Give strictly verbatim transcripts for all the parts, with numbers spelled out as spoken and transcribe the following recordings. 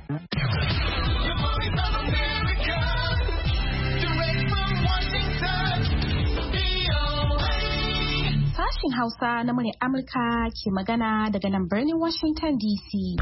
Sashen Hausa na muryar Amurka ke magana daga nan birnin Washington D C.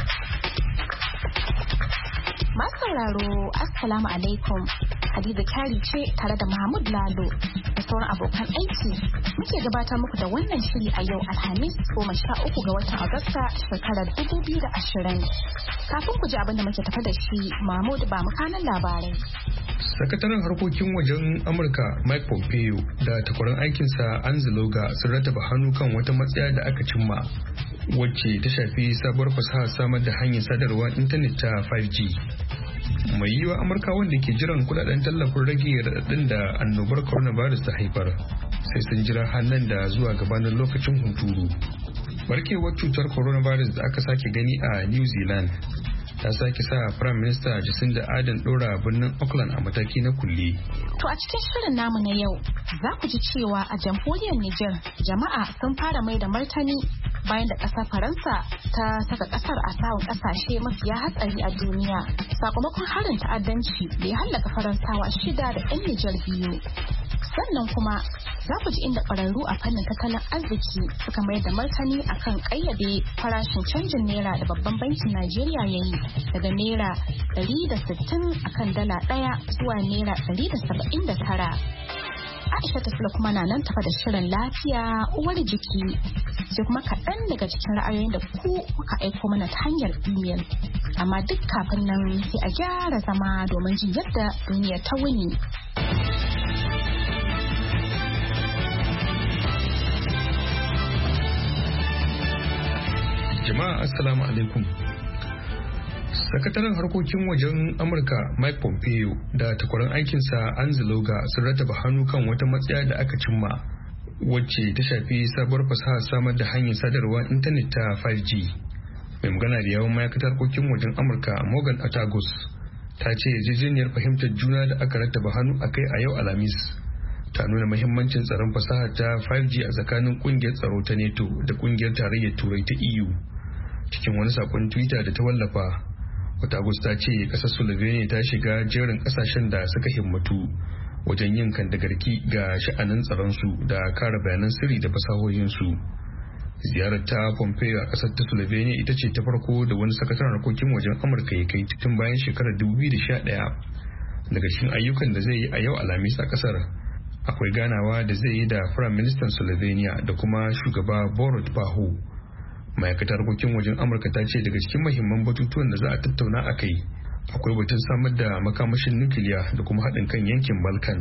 Masu sauraro, Assalamu alaikum. Hadiza Kyari ce tare da Mahmud Lalo da sauran abokan aiki muke gabatar muku da wannan shiri a yau Alhamis goma sha uku ga watan Agusta shekarar dubu biyu da ashirin. Kafin ku ji abin da muke tafa da shi, Mahmud ba mu kanan labarai. Sakataren harkokin wajen Amurka Mike Pompeo da takwaran aikinsa Anziloga sun rataba hannu kan wata matsaya da aka cimma wacce ta shafi sabuwar fasahar samar da hanyar sadarwar intanet ta five G. Mai yiwa Amurka wanda ke jiran kudaden tallafin rage raɗaɗin da annobar coronavirus ta haifar sai sun jira hannun da zuwa gabanin lokacin hunturu. Barkewar cutar coronavirus da aka sake gani a New Zealand ta sake sa Prime Minister Jacinda Ardern ɗora birnin Auckland a mataki na kulle. To a cikin shirin namu na yau za ku ji cewa a jamhuriyar Nijar jama'a sun fara mai da martani bayan da ƙasar Faransa ta saka ƙasar a sawun ƙasashe mafiya hatsari a duniya sakamakon harin ta'addanci da ya hallaka Faransawa shida da 'yan Nijar biyu. Sannan kuma za ku ji inda ƙwararru a fannin tattalin arziki suka mayar da martani akan ƙayyade farashin canjin naira da babban bankin Najeriya ya yi daga naira ɗari da sittin akan dala ɗaya zuwa naira ɗari da saba'in da tara. Aisha Tafila kuma na nan tafa da shirin lafiya uwar jiki sai kuma kaɗan daga cikin ra'ayoyin da ku kuka aiko mana ta hanyar imel. Amma duk kafin nan sai a gyara zama domin jin yadda duniya ta wuni. Jama'a assalamu alaikum. Sakataren harkokin wajen Amurka Mike Pompeo da takwaran aikinsa Anziloga sun rataba hannu kan wata matsaya da aka cimma wacce ta shafi sabuwar fasahar samar da hanyar sadarwar intanet ta five G. Mai magana da yawan ma'aikatar harkokin wajen Amurka Morgan Atagos ta ce yarjejeniyar fahimtar juna da aka rataba hannu a kai a yau Alhamis ta nuna muhimmancin tsaron fasaha ta five G a tsakanin kungiyar tsaro ta NATO da kungiyar tarayyar Turai ta E U. Cikin wani sakon Twitter da ta wallafa, Watagos ta ce kasar Slovenia ta shiga jerin kasashen da suka himmatu wajen yin kandagarki ga sha'anin tsaronsu da kare bayanan sirri da fasahohinsu. Ziyarar ta Pompeo a kasar ta Slovenia ita ce ta farko da wani sakataren harkokin wajen Amurka ya kai tun bayan shekarar dubu biyu da sha ɗaya. Daga cikin ayyukan da zai yi a yau Alhamis a kasar akwai ganawa da zai yi da Firayim Ministan Slovenia da kuma shugaba Borut Pahor. Ma'aikatar harkokin wajen Amurka ta ce daga cikin mahimman batutuwan da za a tattauna a kai akwai batun samar da makamashin nukiliya da kuma haɗin kan yankin Balkan.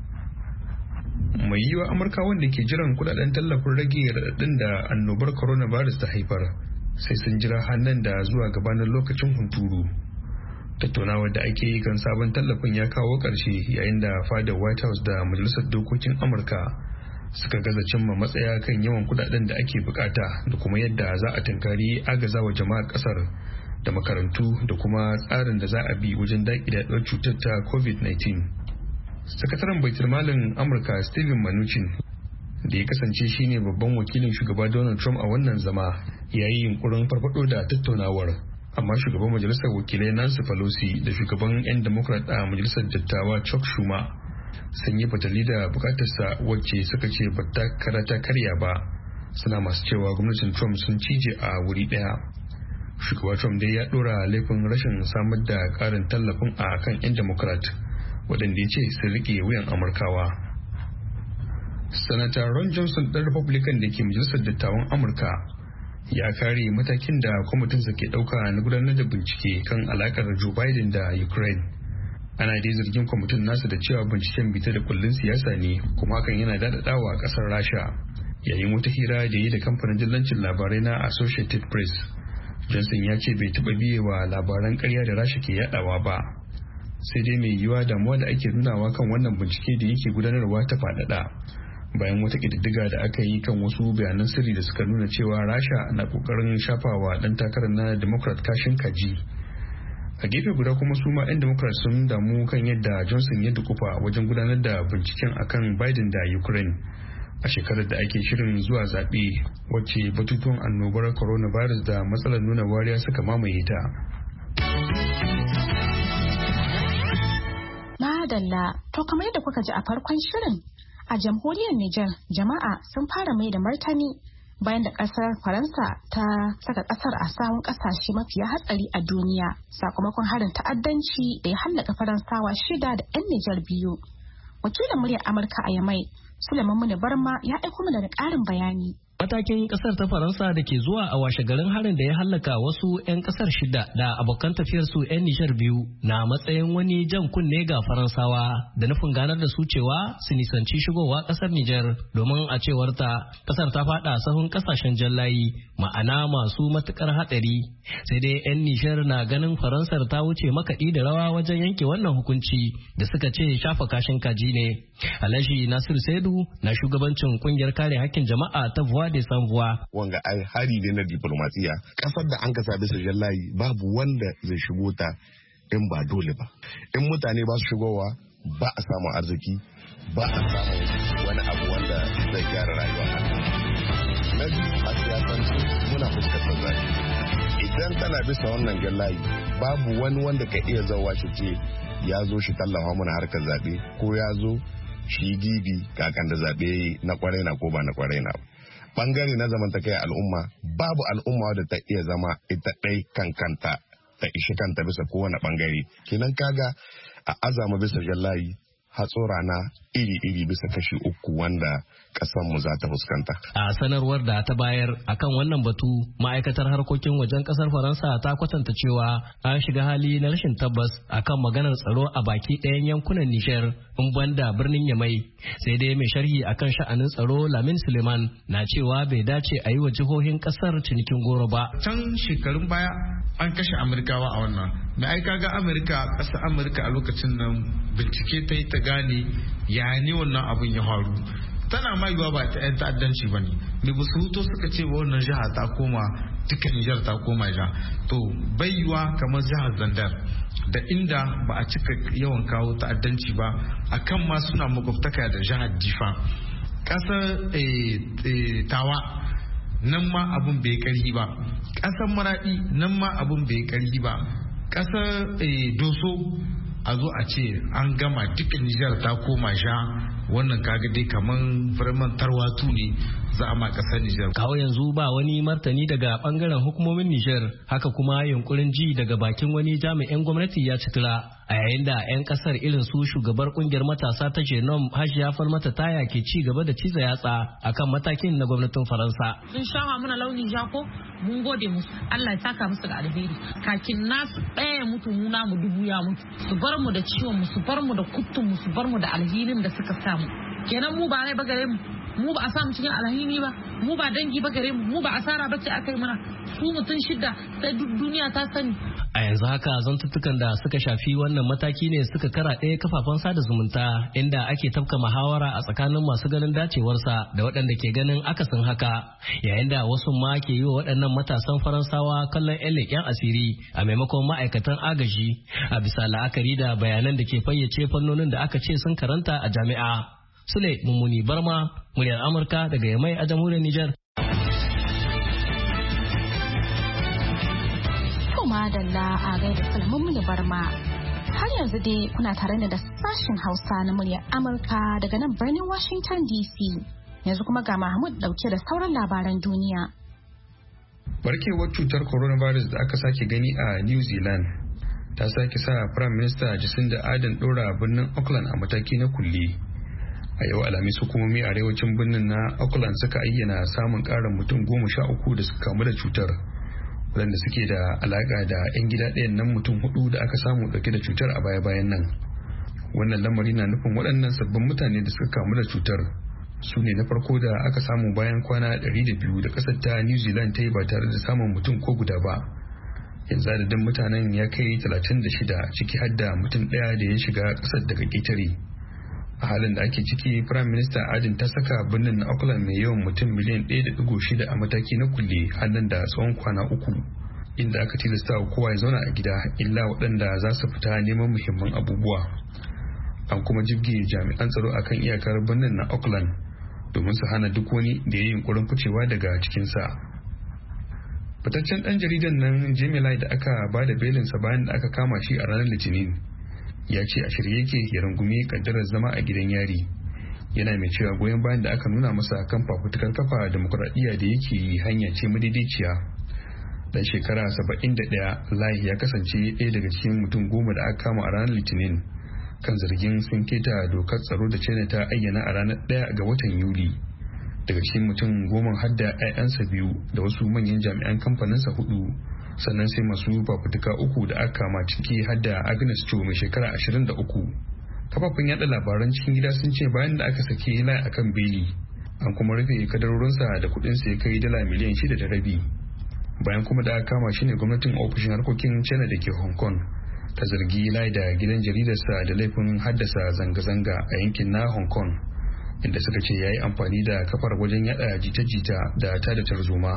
Mai yiwa Amurka wanda ke jiran kudaden tallafin rage raɗaɗin da annobar coronavirus ta haifar sai sun jira hannun da zuwa gabanin lokacin hunturu. Tattaunawar da ake yi kan sabon tallafin ya kawo ƙarshe yayin da fadar White House da Majalisar Dokokin Amurka suka gaza cimma matsaya kan yawan kudaden da ake bukata da kuma yadda za a tunkari agazawa jama'ar kasar da makarantu da kuma tsarin da za a bi wajen daƙile yaduwar cutar ta covid nineteen. Sakataren baitulmalin Amurka Steven Mnuchin da ya kasance shine babban wakilin shugaba Donald Trump a wannan zama yayi yunkurin farfado da tattaunawar, amma shugaban majalisar wakilai Nancy Pelosi da shugaban 'yan Democrat a majalisar dattawa Chuck Schumer sun yi fatali da bukatarsa wacce suka ce ba ta karata karya ba, suna masu cewa gwamnatin Trump sun cije a wuri daya. Shugaba Trump dai ya dora laifin rashin samar da karin tallafin a kan 'yan Democrat waɗanda ya ce sun rike wuyan Amurkawa. Sanata Ron Johnson ɗan Republican da ke majalisar dattawan Amurka ya kare matakin da kwamitinsa ke ɗauka na gudanar da bincike kan alakar Joe Biden da Ukraine. Ana dai zargin kwamitin nasa da cewa binciken bita da kullun siyasa ne, kuma hakan yana daɗaɗawa a ƙasar Rasha. Yayin wata hira da yi da kamfanin dillancin labarai na Associated Press, Johnson ya ce bai taɓa biye wa labaran ƙarya da Rasha ke yaɗawa ba. Sai dai mai yiwuwa damuwa da ake nunawa kan wannan bincike da yake gudanarwa ta faɗaɗa bayan wata ƙididdiga da aka yi kan wasu bayanan sirri da suka nuna cewa Rasha na ƙoƙarin shafawa ɗan takarar na Democrat kashin kaji. A gefe guda kuma su ma 'yan Democrat sun damu kan yadda Johnson ya dukufa wajen gudanar da binciken akan Biden da Ukraine a shekarar da ake shirin zuwa zaɓe wacce batutuwan annobar coronavirus da matsalar nuna wariya suka mamaye ta. Madalla, to kamar yadda kuka ji a farkon shirin, a jamhuriyar Nijar jama'a sun fara mai da martani bayan da kasar Faransa ta saka kasar a sahun kasashe mafiya hatsari a duniya sakamakon harin ta'addanci da ya hallaka Faransawa shida da 'yan Nijar biyu. Wakilin muryar Amurka a Yamai, Sulaiman Muni Barma ya aiko mana da ƙarin bayani. Matakin kasar ta Faransa da ke zuwa a washe garin harin da ya hallaka wasu 'yan kasar shida da abokan tafiyarsu 'yan Nijar biyu na matsayin wani jan kunne ga Faransawa da nufin ganar da su cewa su nisanci shigowa kasar Nijar domin a cewar ta kasar ta fada sahun kasashen jallayi ma'ana masu matukar hatsari. Sai dai 'yan Nijar na ganin Faransar ta wuce makaɗi da rawa wajen yanke wannan hukunci da suka ce shafa kashin kaji ne. Alhaji Nasiru Saidu na shugabancin kungiyar kare hakkin jama'a ta Voix des Sans Voix. Wanga ai hari ne na diplomasiya. Kasar da an kasa bisa jallayi babu wanda zai shigo ta in ba dole ba. In mutane ba su shigowa ba a samu arziki, ba a samu wani abu wanda zai gyara rayuwa. Na biyu a siyasance muna fuskantar zaɓe. Idan tana bisa wannan jallayi babu wani wanda ka iya zauwa shi ce ya zo shi tallafa mana harkar zaɓe ko ya zo shi dibi kakan da zaɓe na kwarai na ko ba na kwarai na. Bangare na zamantakai al'umma babu al'umma da ta iya zama ita ɗai kankanta ta ishi kanta bisa kowane bangare. Kenan kaga a azama bisa jallayi hatsora na iri-iri bisa kashi uku wanda kasan mu za ta fuskanta. A sanarwar da ta bayar akan wannan batu, ma'aikatar harkokin wajen kasar Faransa ta kwatanta cewa an shiga hali na rashin tabbas akan maganar tsaro a baki ɗayan yankunan Nijar in banda birnin Yamai. Sai dai mai sharhi akan sha'anin tsaro Lamin Suleiman na cewa bai dace a yi wa jihohin kasar cinikin goro ba. Can shekarun baya an kashe Amurkawa a wannan. Mai aika ga Amurka, ƙasar Amurka a lokacin nan bincike ta yi ta gane ya ne wannan abin ya faru. Tana ma yiwa ba ta yan ta'addanci ba ne. Me ba su huto suka ce ba wannan jiha ta koma duka Nijar ta koma jiha. To bai yiwa kamar jihar Zandar da inda ba a cika yawan kawo ta'addanci ba akan ma suna makwabtaka da jihar Difa. Ƙasar Tawa nan ma abun bai karhi ba. Ƙasar Maradi nan ma abun bai karhi ba. Ƙasar Doso a zo a ce an gama dukkan Nijar ta koma sha, wannan kaga dai kaman firman tarwatu ne za a ma kasar Nijar. Kawo yanzu ba wani martani daga bangaren hukumomin Nijar, haka kuma yunkurin ji daga bakin wani jami'in gwamnati ya citira. A yayin da 'yan kasar irin su shugabar kungiyar matasa ta Genom Hajiya Falmata Taya ke ci gaba da ciza yatsa akan matakin na gwamnatin Faransa. Sun shafa mana launin jako, mun gode musu, Allah ya saka musu da alheri. Kakin nasu ɗaya ya mutu, mu namu dubu ya mutu. Su bar mu da ciwon mu, su bar mu da kuttun mu, su bar mu da alhinin da suka samu. Kenan mu ba rai ba gare mu, mu ba a samu cikin alhini ba, mu ba dangi ba gare mu, mu ba asara bace aka yi mana. Su mutum shida sai duk duniya ta sani. A yanzu haka zantuttukan da suka shafi wannan mataki ne suka kara ɗaya kafafen sada zumunta, inda ake tafka muhawara a tsakanin masu ganin dacewarsa da waɗanda ke ganin akasin haka, yayin da wasu ma ke yi wa waɗannan matasan Faransawa kallon 'yan leƙen asiri a maimakon ma'aikatan agaji, a bisa la'akari da bayanan da ke fayyace fannonin da aka ce sun karanta a jami'a. Sule Mummuni Barma, muryar Amurka daga Yamai a jamhuriyar Nijar. Madalla a gaida Sulaiman Barma. Har yanzu dai kuna tare da sashen Hausa na muryar Amurka daga nan birnin Washington D C. Yanzu kuma ga Mahmud dauke da sauran labaran duniya. Barkewar cutar coronavirus da aka sake gani a New Zealand ta sake sa Prime Minister Jacinda Ardern ɗora birnin Auckland a mataki na kulle. A yau Alhamis hukumomi a arewacin birnin na Auckland suka ayyana samun ƙarin mutum goma sha uku da suka kamu da cutar. Waɗanda suke da alaƙa da 'yan gida ɗayan nan mutum hudu da aka samu ɗauke da cutar a baya-bayan nan. Wannan lamari na nufin waɗannan sabbin mutane da suka kamu da cutar su ne na farko da aka samu bayan kwana ɗari da biyu da ƙasar ta New Zealand ta yi ba tare da samun mutum ko guda ba. Yanzu adadin mutanen ya kai talatin da shida, ciki har da mutum ɗaya da ya shiga ƙasar daga ƙetare. A halin da ake ciki, Prime Minister Ardern ta saka birnin na Auckland mai yawan mutum miliyan ɗaya da ɗigo shida a mataki na kulle har nan da tsawon kwana uku, inda aka tilasta wa kowa ya zauna a gida illa waɗanda za su fita neman muhimman abubuwa. An kuma jibge jami'an tsaro akan iyakar birnin na Auckland domin su hana duk wani da ya yi yunkurin ficewa daga cikinsa. Fitaccen ɗan jaridan nan Jimmy Lai da aka ba da belinsa bayan da aka kama shi a ranar Litinin ya ce a shirye yake ya rungumi kaddarar zama a gidan yari. Yana mai cewa goyon bayan da aka nuna masa kan fafutukar kafa demokuraɗiyya da yake yi hanya ce madaidaiciya. Dan shekara saba'in da ɗaya Lai ya kasance ɗaya daga cikin mutum goma da aka kama a ranar Litinin kan zargin sun keta dokar tsaro da China ta ayyana a ranar ɗaya ga watan Yuli. Daga cikin mutum goma har da 'ya'yansa biyu da wasu manyan jami'an kamfaninsa hudu, sannan sai masu fafutuka uku da aka kama ciki har da Agnes Cho mai shekara ashirin da uku. Kafafen yada labaran cikin gida sun ce bayan da aka sake Lai akan beli, an kuma rufe kadarorinsa da kudinsa ya kai dala miliyan shida da rabi. Bayan kuma da aka kama shi ne gwamnatin ofishin harkokin China da ke Hong Kong ta zargi Lai da gidan jaridarsa da laifin haddasa zanga-zanga a yankin na Hong Kong, inda suka ce ya yi amfani da kafar wajen yada jita-jita da tada tarzoma.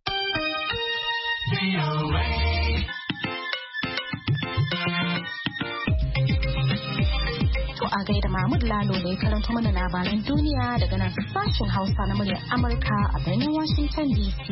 To a gaida Mahmud Lalo da ya karanta mana labaran duniya daga nan sashen Hausa na muryar Amurka a birnin Washington D C.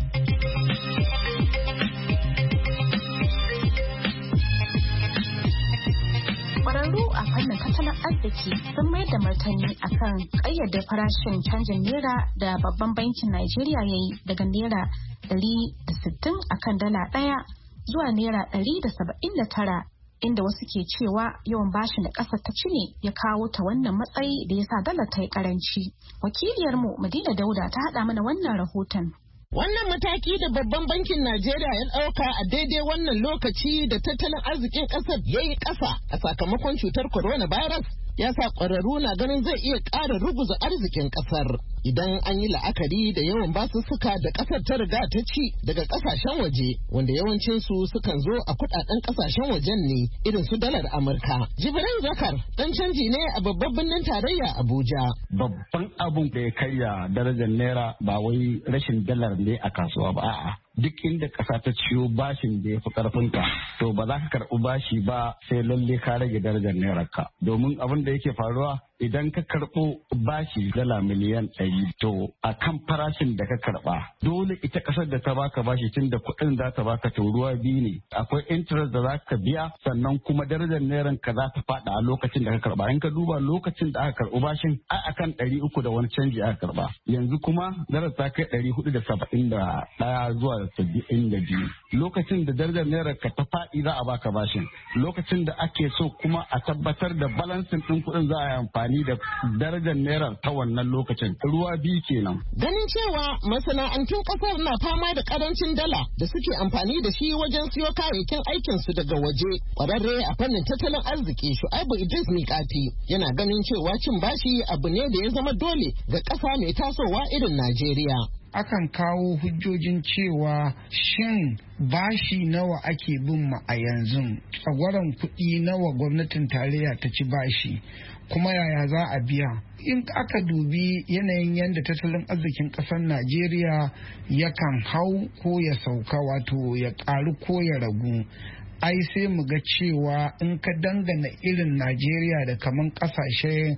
Kwararru a fannin tattalin arziki sun mayar da martani akan ƙayyade farashin canjin naira da babban bankin Najeriya ya yi daga naira ɗari da sittin akan dala ɗaya zuwa naira ɗari da saba'in da tara, inda wasu ke cewa yawan bashin da ƙasar ta ci ne ya kawo ta wannan matsayi da ya sa dalar ta yi ƙaranci. Wakiliyarmu Madina Dauda ta haɗa mana wannan rahoton. Wannan mataki da babban bankin Najeriya ya ɗauka a daidai wannan lokaci da tattalin arzikin ƙasar ya yi ƙasa a sakamakon cutar coronavirus ya sa ƙwararru na ganin zai iya ƙara ruguza arzikin ƙasar. Idan an yi la'akari da yawan basussuka da ƙasar ta riga ta ci daga ƙasashen waje, wanda yawancinsu sukan zo a kuɗaɗen ƙasashen wajen ne irin su dalar Amurka. Jibrin Zakar ɗan canji ne a babban birnin tarayya Abuja. Babban abun da ya karya darajar naira ba wai rashin dalar ne a kasuwa ba, a'a duk inda ƙasa ta ciyo bashin da ya fi ƙarfinka to ba za ka karɓi bashi ba sai lalle ka rage darajar naira ka, domin abin da yake faruwa idan ka karɓo bashi dala miliyan ɗari to a kan farashin da ka karɓa dole ita ƙasar da ta baka bashi tun da kuɗin za ta baka to ruwa biyu ne, akwai interest da za ka biya sannan kuma darajar nairan ka za ta faɗa a lokacin da ka karɓa. In ka duba lokacin da aka karɓi bashin ai akan ɗari uku da wani canji aka karɓa, yanzu kuma darajar ta kai ɗari hudu da saba'in da ɗaya zuwa saba'in da biyu. Lokacin da darajar naira ka ta faɗi za a baka bashin, lokacin da ake so kuma a tabbatar da balansin ɗin kuɗin za a yi amfani da darajar naira ta wannan lokacin, ruwa biyu kenan. Ganin cewa masana'antun ƙasar na fama da ƙarancin dala da suke amfani da shi wajen siyo kayayyakin aikinsu daga waje, ƙwararre a fannin tattalin arziki Shu'aibu Idris Mikati yana ganin cewa cin bashi abu ne da ya zama dole ga ƙasa mai tasowa irin Najeriya. Akan kawo hujjojin cewa shin bashi nawa ake bin mu a yanzu, tsagwaron kuɗi nawa gwamnatin tarayya ta ci bashi, kuma yaya za a biya. In aka dubi yanayin yadda tattalin arzikin ƙasar Najeriya yakan hau ko ya sauka, wato ya ƙaru ko ya ragu, ai sai mu ga cewa in ka dangana irin Najeriya da kaman ƙasashen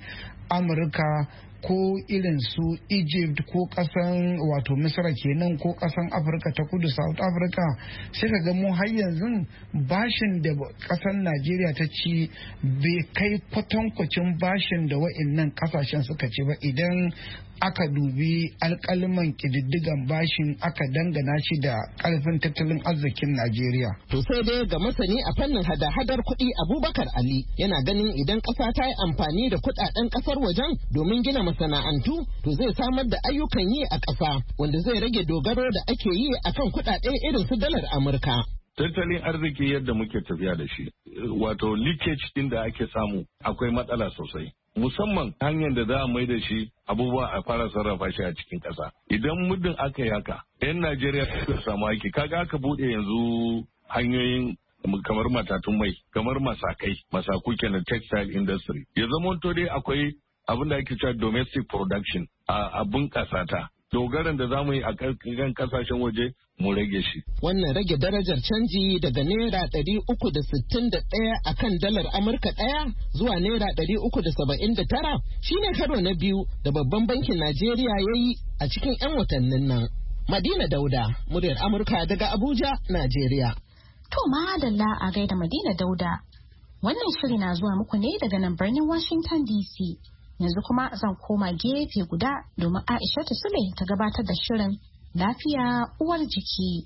Amurka ko irin su Egypt ko kasan wato Misra kenan ko kasan Afirka ta kudu South Africa, sai ka ga mu har yanzu bashin da kasan Najeriya ta ci bai kai kwatankwacin bashin da wa'annan kasashen suka ci ba idan aka dubi alkaliman kididdigan bashin aka dangana shi da karfin tattalin arzikin Najeriya. To sai dai ga masani a fannin hada-hadar kuɗi Abubakar Ali yana ganin idan ƙasa ta yi amfani da kuɗaɗen ƙasar wajen domin gina masana'antu to zai samar da ayyukan yi a ƙasa wanda zai rage dogaro da ake yi akan kuɗaɗe irin su dalar Amurka. Tattalin arziki yadda muke tafiya da shi, wato leakage din da ake samu akwai matsala sosai. Musamman hanyar da za a mai da shi abubuwa a fara sarrafa shi a cikin ƙasa. Idan muddin aka yi haka, 'yan Najeriya suka samu aiki, kaga aka buɗe yanzu hanyoyin kamar matatun mai, kamar masakai, masaku kenan textile industry. Ya zama to dai akwai abin da ake cewa domestic production a bunƙasa ta. Dogaran da za mu yi a kan kasashen waje mu rage shi. Wannan rage darajar canji daga naira ɗari uku da sittin da ɗaya a kan dalar Amurka ɗaya zuwa naira ɗari uku da saba'in da tara shine karo na biyu da babban bankin Najeriya ya yi a cikin 'yan watannin nan. Madina Dauda, muryar Amurka daga Abuja, Najeriya. To madalla a gaida Madina Dauda. Wannan shiri na zuwa muku ne daga nan birnin Washington D C. Yanzu kuma zan koma gefe guda domin Aisha Sule ta gabatar da shirin lafiya uwar jiki.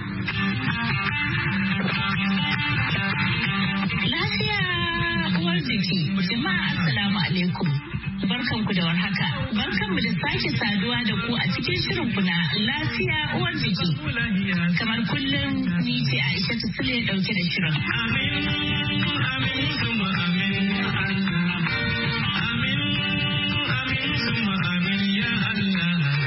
Lafiya uwar jiki, jama'a assalamu alaikum. Barkanku da warhaka. Barkanmu da sake saduwa da ku a cikin shirin ku na lafiya uwar jiki. Kamar kullum ni ce Aisha Sule dauke da shirin. Amin, amin, kuma amin, amin, amin, kuma amin, ya Allah.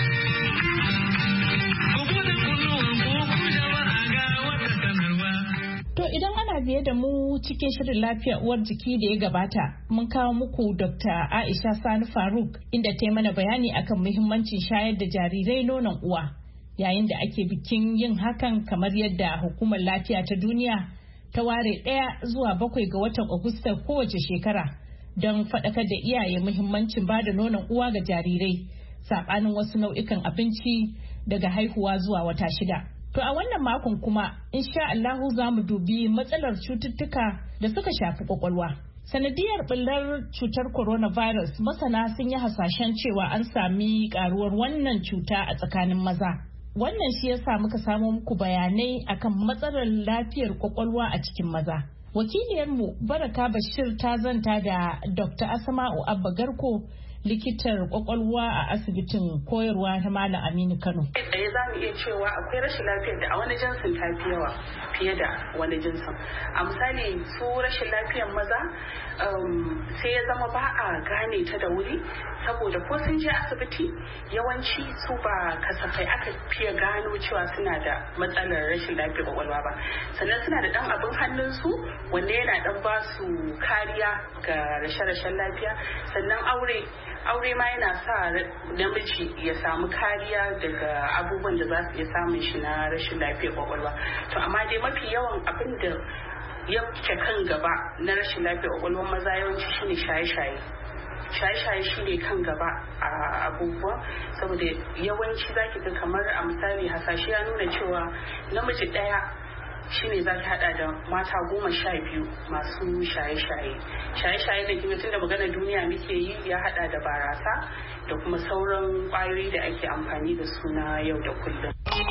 To idan ana biye da mu cikin shirin lafiya uwar jiki da ya gabata, mun kawo muku Dokta Aisha Sani Faruk inda ta yi mana bayani akan muhimmancin shayar da jarirai nonon uwa. Yayin da ake bikin yin hakan kamar yadda Hukumar Lafiya ta Duniya ta ware ɗaya zuwa bakwai ga watan Agusta kowace shekara don faɗakar da iyaye muhimmancin ba da nonon uwa ga jarirai, saɓanin wasu nau'ikan abinci daga haihuwa zuwa wata shida. To a wannan makon kuma, insha Allahu za mu dubi matsalar cututtuka da suka shafi kwakwalwa. Sanadiyar ɓullar cutar coronavirus, masana sun yi hasashen cewa an sami karuwar wannan cuta a tsakanin maza. Wannan shi yasa muka samo muku bayanai akan matsalar lafiyar kwakwalwa a cikin maza. Wakiliyarmu Baraka Bashir ta zanta da Dokta Asma'u Abba Garko, likitar kwakwalwa a asibitin koyarwa ta Malam Aminu Kano. Ɗaya za mu iya cewa akwai rashin lafiyar da a wani jinsin ta fi yawa fiye da wani jinsin. A misali su rashin lafiyar maza sai ya zama ba a gane ta da wuri, saboda ko sun je asibiti yawanci su ba kasafai aka fiye gano cewa suna da matsalar rashin lafiyar kwakwalwa ba. Sannan suna da ɗan abin hannunsu wanda yana ɗan ba su kariya ga rashe-rashen lafiya. Sannan aure aure ma yana sa namiji ya samu kariya daga abubuwan da za su iya samun shi na rashin lafiyar kwakwalwa. To amma dai mafi yawan abin da ya ke kan gaba na rashin lafiyar kwakwalwar maza yawanci shine shaye-shaye. Shaye-shaye shine kan gaba a abubuwa, saboda yawanci zaki ga kamar a misali hasashe ya nuna cewa namiji ɗaya shine za ta hada da mata goma sha biyu masu shaye-shaye. Shaye-shaye da kuma tun da magana duniya muke yi ya hada da barasa da kuma sauran kwayoyi da ake amfani da su na yau da kullum.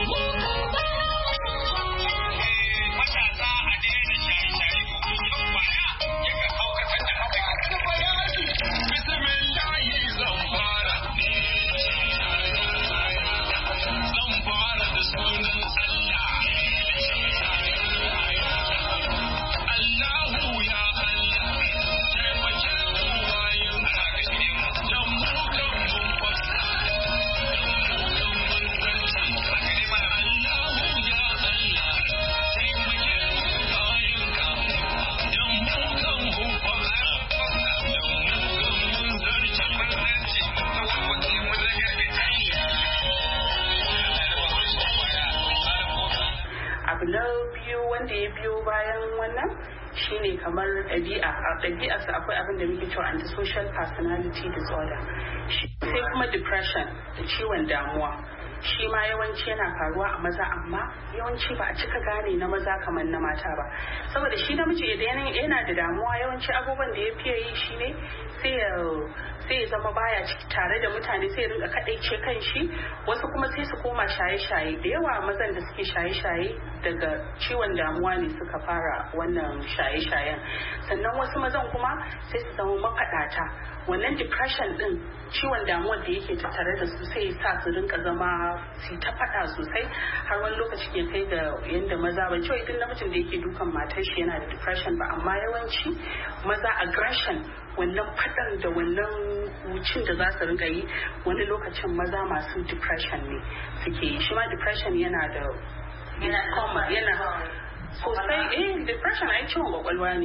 Shine kamar ɗabi'a a ɗabi'arsa akwai abin da muke cewa antisocial personality disorder, sai kuma depression da ciwon damuwa. Shi ma yawanci yana faruwa a maza, amma yawanci ba a cika gane na maza kamar na mata ba, saboda shi namiji idan yana da damuwa yawanci abubuwan da ya fiye yi shine sai ya sai ya zama baya tare da mutane, sai ya rinka kadaice kan shi. Wasu kuma sai su koma shaye-shaye. Da yawa mazan da suke shaye-shaye daga ciwon damuwa ne suka fara wannan shaye-shayen. Sannan wasu mazan kuma sai su zama mafaɗata. Wannan depression din, ciwon damuwar da yake tattare da su sai sa su rinka zama su ta faɗa sosai, har wani lokaci ke kai da yanda maza ba cewa idan namijin da yake dukan matar shi yana da depression ba, amma yawanci maza aggression, wannan faɗan da wannan wucin da za su rinka yi, wani lokacin maza masu depression ne suke yi. Shi ma depression yana da yana sosai, eh depression ai ciwon kwakwalwa ne.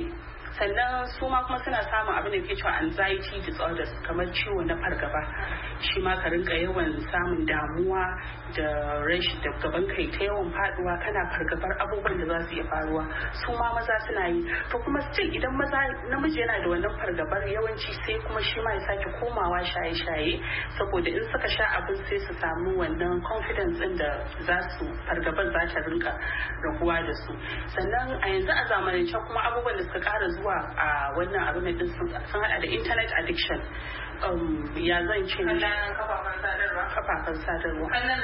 sannan su ma kuma suna samun abin da ke cewa anxiety disorders kamar ciwo na fargaba shi ma ka rinka yawan samun damuwa da rashin da gaban kai ta yawan faduwa kana fargabar abubuwan da za su iya faruwa su ma maza suna yi to kuma still idan maza namiji yana da wannan fargabar yawanci sai kuma shi ma ya sake komawa shaye-shaye saboda in suka sha abin sai su samu wannan confidence din da za su fargabar za ta rinka raguwa da su sannan a yanzu a zamanance kuma abubuwan da suka kara zuwa a wannan abin da sun hada da internet addiction ya zan ce kafafen sadarwa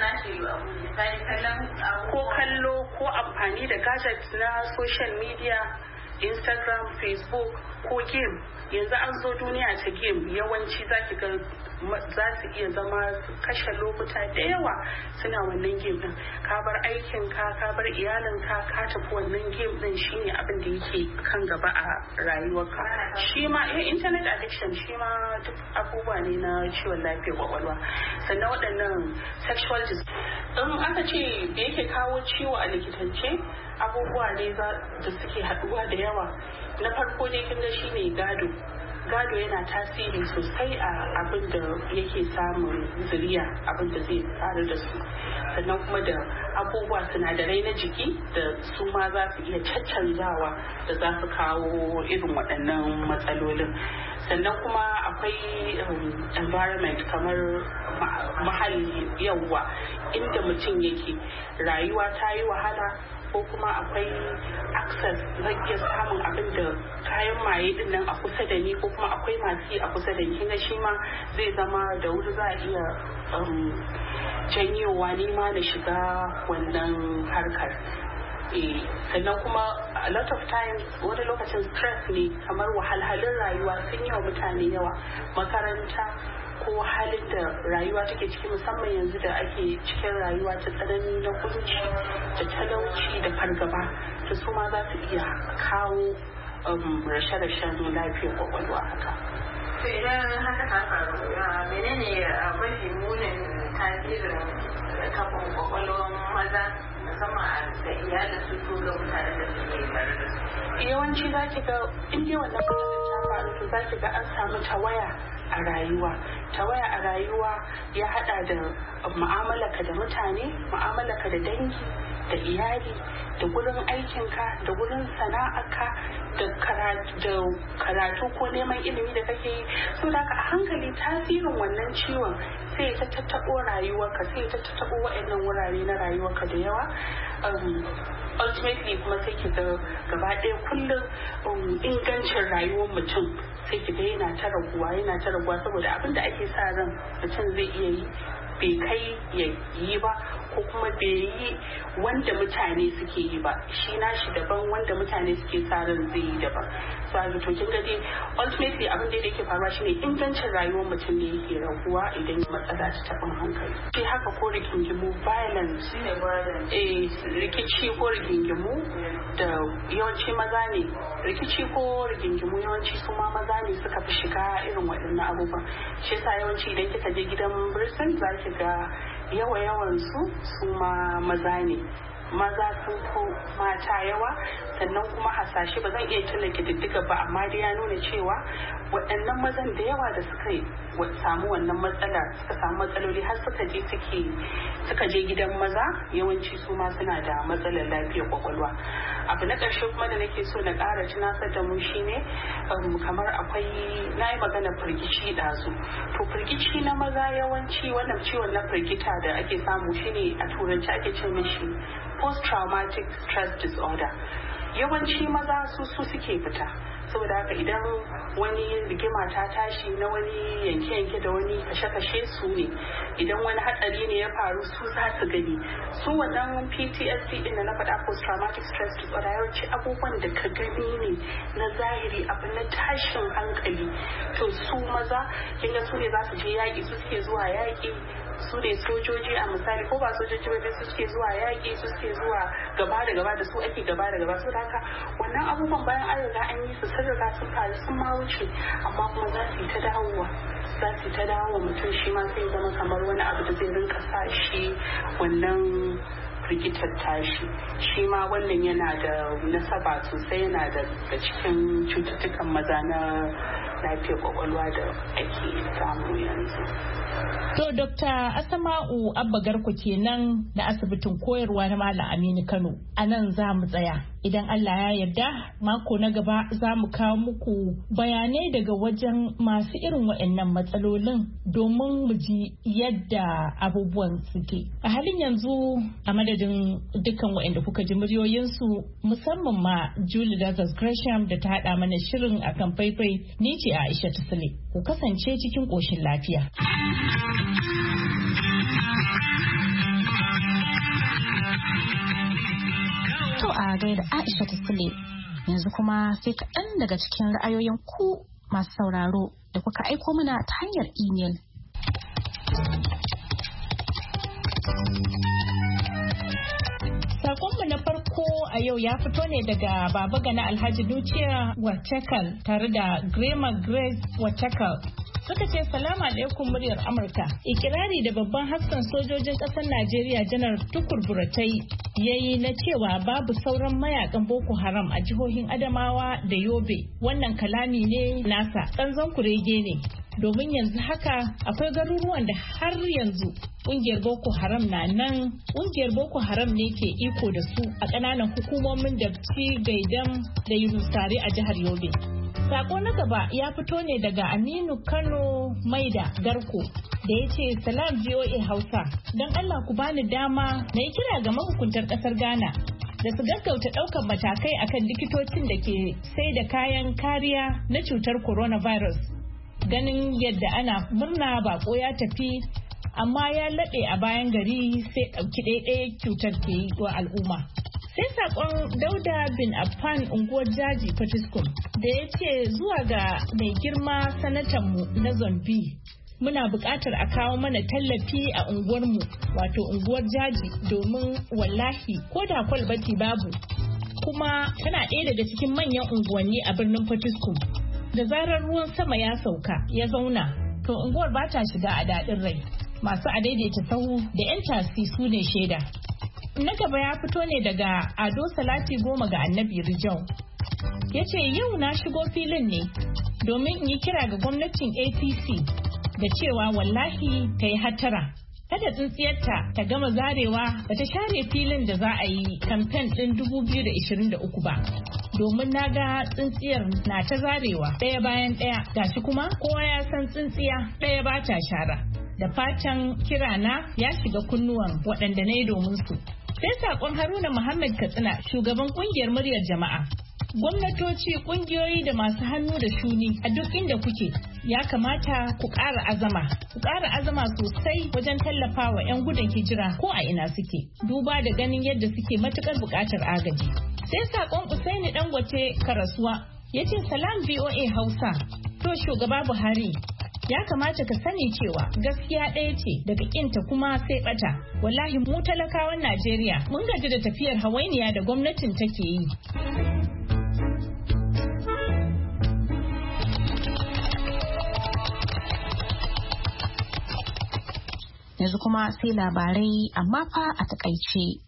ko kallo ko amfani da gadgets na social media Instagram, Facebook ko game yanzu an zo duniya ta game yawanci za ki ga za su iya zama kashe lokuta da yawa suna wannan game din ka bar aikin ka ka bar iyalin ka ka tafi wannan game din shine abin da yake kan gaba a rayuwarka shi ma eh, internet addiction shi ma duk abubuwa ne na ciwon lafiyar kwakwalwa sannan waɗannan sexual in aka ce da yake kawo ciwo a likitance abubuwa ne da suke haɗuwa da yawa na farko dai kin ga shine gado gado yana tasiri sosai a abin da yake samun zuriya abin da zai faru da su sannan kuma da abubuwa sinadarai na jiki da su ma za su iya caccanzawa da za su kawo irin waɗannan matsalolin sannan kuma akwai environment kamar mahalli yawwa inda mutum yake rayuwa ta yi wahala ko kuma akwai access zai iya samun abin da kayan maye din nan a kusa da ni ko kuma akwai masu yi a kusa da ni kinga shi ma zai zama da wuri za a iya janyowa ni ma na shiga wannan harkar sannan kuma a lot of times wani lokacin stress ne kamar wahalhalun rayuwa sun yi wa mutane yawa makaranta ko halin da rayuwa take ciki musamman yanzu da ake cikin rayuwa ta tsanani na kunci da talauci da fargaba da su ma za su iya kawo rashe-rashen lafiyar kwakwalwa haka. to idan haka ta faru menene mafi munin tasirin kafin kwakwalwar maza musamman da iyalin su ko ga mutanen da suke tare da su yawanci za ki ga in dai wannan matsalar ta faru to za ki ga an samu tawaya a rayuwa tawaya a rayuwa ya hada da mu'amalaka da mutane mu'amalaka da dangi da iyali da gurin aikinka da gurin sana'arka da karatu ko neman ilimi da kake yi so da a hankali tasirin wannan ciwon sai ta tattabo rayuwarka sai ta tattabo waɗannan wurare na rayuwarka da yawa ultimately kuma sai ki ga gaba ɗaya kullum ingancin rayuwar mutum sai ki ga yana ta raguwa yana ta raguwa saboda abin da ake sa ran mutum zai iya yi bai kai ya yi ba ko kuma bai yi wanda mutane suke yi ba shi nashi daban wanda mutane suke sa ran zai yi daban so a to kin ga dai ultimately abin da yake faruwa shine ingancin rayuwar mutum ne yake raguwa idan ya matsala ta taɓin hankali sai haka ko rigingimu violence eh rikici ko rigingimu da yawanci maza ne rikici ko rigingimu yawanci su ma maza ne suka fi shiga irin waɗannan abubuwan shi yasa yawanci idan kika je gidan birsin za ki ga yawa yawan su su ma maza ne maza sun ko mata yawa sannan kuma hasashe ba zan iya tuna kididdiga ba amma dai ya nuna cewa waɗannan mazan da yawa da suka samu wannan matsala suka samu matsaloli har suka je suke suka je gidan maza yawanci su ma suna da matsalar lafiyar kwakwalwa abu na ƙarshe kuma da nake so na ƙara tunasar da mu shine kamar akwai na yi magana firgici ɗazu to firgici na maza yawanci wannan ciwon na firgita da ake samu shine a turanci ake ce mishi post-traumatic stress disorder yawanci maza su su suke fita saboda haka idan wani rigima ta tashi na wani yanke-yanke da wani kashe-kashe su ne idan wani hatsari ne ya faru su za su gani su wannan P T S D din da na faɗa post-traumatic stress disorder yawanci abubuwan da ka gani ne na zahiri abu na tashin hankali to su maza kinga su ne za su je yaƙi su suke zuwa yaƙi su ne sojoji a misali ko ba sojoji ba su suke zuwa yaƙi su suke zuwa gaba da gaba da su ake gaba da gaba su haka wannan abubuwan bayan an riga an yi su sun riga sun faru sun ma wuce amma kuma za su yi ta dawowa za su yi ta dawowa mutum shi ma sai zama kamar wani abu da zai rinka sa shi wannan firgitar tashi shi ma wannan yana da nasaba sosai, yana da cikin cututtukan maza na lafiyar kwakwalwa da ake samu yanzu. To Dokta Asma'u Abba Garko kenan da asibitin koyarwa na Malam Aminu Kano. A nan za mu tsaya. Idan Allah ya yarda mako na gaba za mu kawo muku bayanai daga wajen masu irin waɗannan matsalolin domin mu ji yadda abubuwan suke. A halin yanzu a madadin dukkan waɗanda kuka ji muryoyinsu musamman ma Julie Lazarus Gresham da ta haɗa mana shirin akan faifai, ni ce Aisha Tusile. Ku kasance cikin ƙoshin lafiya. To a gaida Aisha Tusile, yanzu kuma sai kaɗan daga cikin ra'ayoyin ku masu sauraro da kuka aiko mana ta hanyar imel. Sakonmu na farko a yau ya fito ne daga Baba Gana Alhaji Duciya Watakal tare da Grema Grace Watakal. Suka ce salamu alaikum muryar Amurka. Ikirari da babban hafsan sojojin ƙasar Najeriya Janar Tukur Buratai ya yi na cewa babu sauran mayakan Boko Haram a jihohin Adamawa da Yobe. Wannan kalami ne nasa, ƙanzon kurege ne. Domin yanzu haka akwai garuruwan da har yanzu ƙungiyar Boko Haram na nan. Ƙungiyar Boko Haram ne ke iko da su a ƙananan hukumomin Dabci, Gaidam da Yunusari a jihar Yobe. Sako na gaba ya fito ne daga Aminu Kano Maida Garko da ya ce salam V O A Hausa, don Allah ku bani dama na yi kira ga mahukuntar ƙasar Ghana da su gaggauta ɗaukar matakai akan likitocin da ke sai da kayan kariya na cutar coronavirus. Ganin yadda ana murna bako ya tafi amma ya laɓe a bayan gari sai ɗauki ɗaiɗaya cutar ke yi wa al'umma. Sai sakon Dauda bin Affan unguwar Jaji Fatiskum da ya ce zuwa ga mai girma sanatanmu na Zombi, muna buƙatar a kawo mana tallafi a unguwarmu wato unguwar Jaji domin wallahi ko da kwalbati babu, kuma tana ɗaya daga cikin manyan unguwanni a birnin Fatiskum. Da zarar ruwan sama ya sauka ya zauna, to unguwar ba ta shiga a daɗin rai. Masu adaidaita sahu da 'yan tasi su ne shaida. Na gaba ya fito ne daga Ado Salati Goma ga Annabi Rijau. Ya ce yau na shigo filin ne domin in yi kira ga gwamnatin A P C da cewa wallahi ta yi hattara. Kada tsintsiyarta ta gama zarewa da ta share filin da za a yi kamfen ɗin dubu biyu da ishirin da uku ba. Domin na ga tsintsiyar na ta zarewa ɗaya bayan ɗaya, gashi kuma kowa ya san tsintsiya ɗaya ba ta shara. Da fatan kirana ya shiga kunnuwan waɗanda na yi domin su. Sai saƙon Haruna Muhammad Katsina, shugaban ƙungiyar muryar jama'a. Gwamnatoci, ƙungiyoyi da masu hannu da shuni a duk inda kuke ya kamata ku ƙara azama. Ku ƙara azama sosai wajen tallafawa 'yan gudun hijira ko a ina suke, duba da ganin yadda suke matuƙar buƙatar agaji. Sai saƙon Usaini Dangote Karasuwa ya ce salam V O A Hausa. To shugaba Buhari, ya kamata ka sani cewa gaskiya ɗaya ce daga kinta kuma sai bata. Wallahi mu talakawan Najeriya mun gaji da tafiyar hawainiya da gwamnatin take yi. Yanzu kuma sai labarai amma fa a takaice.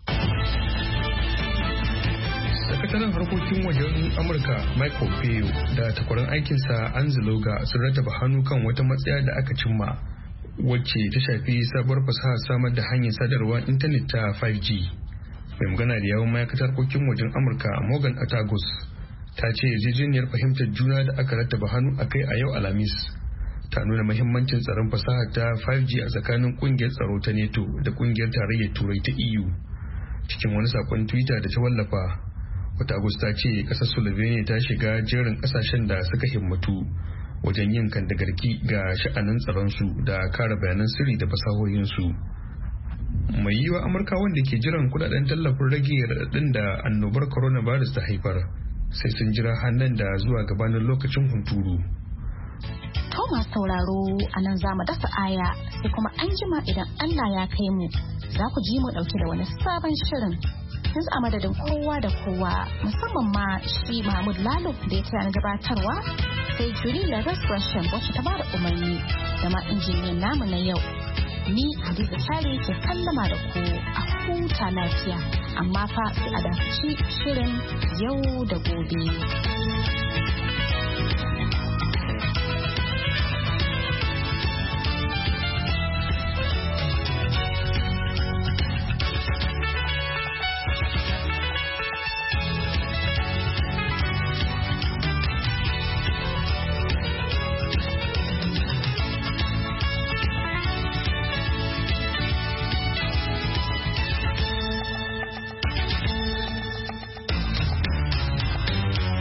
Sakataren harkokin wajen Amurka Mike Pompeo da takwaran aikinsa Anziloga sun rattaba hannu kan wata matsaya da aka cimma wacce ta shafi sabuwar fasaha samar da hanyar sadarwar intanet ta five G. Mai magana da yawon ma'aikatar harkokin wajen Amurka Morgan Atagos ta ce yarjejeniyar fahimtar juna da aka rattaba hannu a kai a yau Alhamis ta nuna mahimmancin tsaron fasaha ta five G a tsakanin kungiyar tsaro ta NATO da kungiyar tarayyar Turai ta E U. Cikin wani sakon Twitter da ta wallafa, Watagos ta ce kasar Slovenia ta shiga jerin kasashen da suka himmatu wajen yin kandagarki ga sha'anin tsaronsu da kare bayanan sirri da fasahohinsu. Mai yiwa Amurka wanda ke jiran kudaden tallafin rage raɗaɗin da annobar coronavirus ta haifar sai sun jira hannun da zuwa gabanin lokacin hunturu. Thomas sauraro a nan za mu dasa aya sai kuma an jima idan Allah ya kai mu za ku ji mu ɗauke da wani sabon shirin. Yanzu a madadin kowa da kowa musamman ma shi Mahmud Lalo da ya tana gabatarwa sai Julie Lazarus Gresham wacce ta bada umarni da ma injiniyan namu na yau. ni Hadiza Kyari ke sallama da ku a huta lafiya amma fa sai a dace shirin yau da gobe.